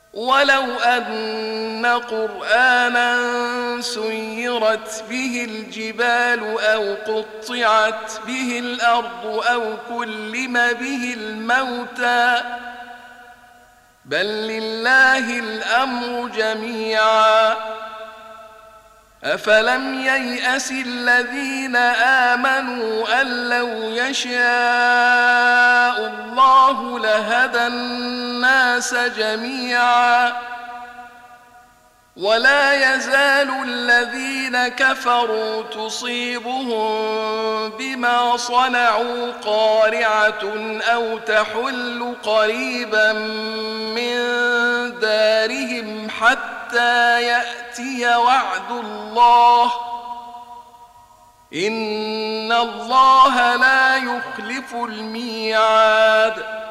ولو أن قرآنا سيرت به الجبال أو قطعت به الأرض أو كلم به الموتى بل لله الأمر جميعا أفلم ييأس الذين آمنوا أن لو يشاء الله لهدى الناس جميعا ولا يزال الذين كفروا تصيبهم بما صنعوا قارعة أو تحل قريبا من دارهم حتى يأتي وعد الله إن الله لا يخلف الميعاد